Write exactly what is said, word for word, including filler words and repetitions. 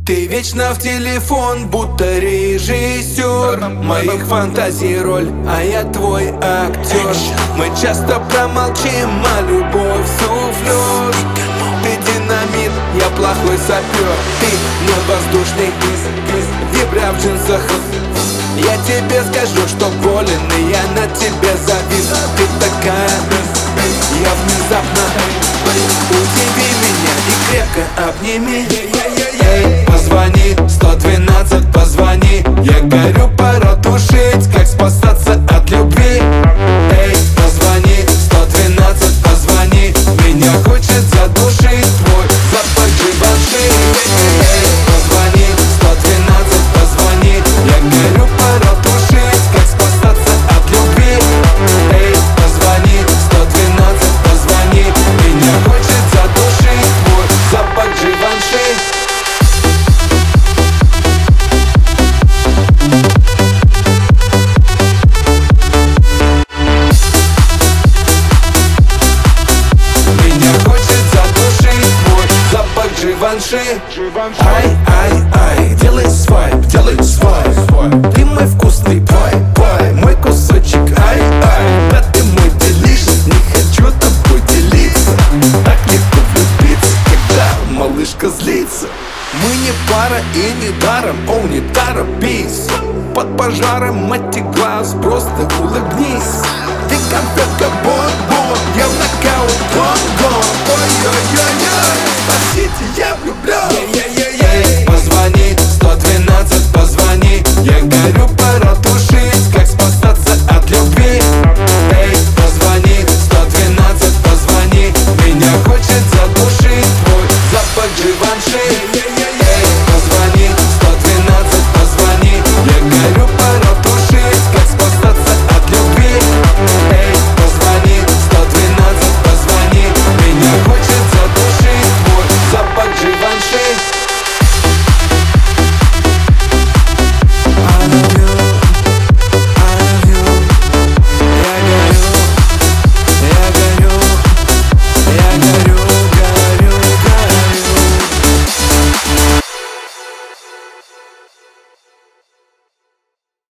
Ты вечно в телефон, будто режиссер моих фантазий роль, а я твой актер. Мы часто промолчим, а любовь суфлер. Ты динамит, я плохой сапер. Ты мой воздушный вибра в джинсах. Я тебе скажу, что болен, и я на тебе завис. Ты такая, я внезапно. Удиви меня и крепко обними. Эй, позвони, сто двенадцать, позвони. Я горю, пора тушить, как спасаться от любви. Эй, позвони, сто двенадцать, позвони. Меня хочет задушить твой запах Живанши. Эй, позвони, сто двенадцать, позвони. Я горю, пора тушить, как спасаться от любви. Эй, позвони, сто двенадцать, позвони. Меня хочет задушить твой запах Живанши. Живанши. Ай, ай, ай, делай свайп, делай свайп. Ты мой вкусный пай, пай, мой кусочек, ай, ай. Да ты мой делишь, не хочу тобой делиться. Так легко влюбиться, когда малышка злится. Мы не пара и не даром, о, не торопись. Под пожаром, мать глаз, просто улыбнись. Ты конфетка, бон-бон, я в нокаут, гон-гон. Ой-ой-ой-ой, спасите, я влюблен.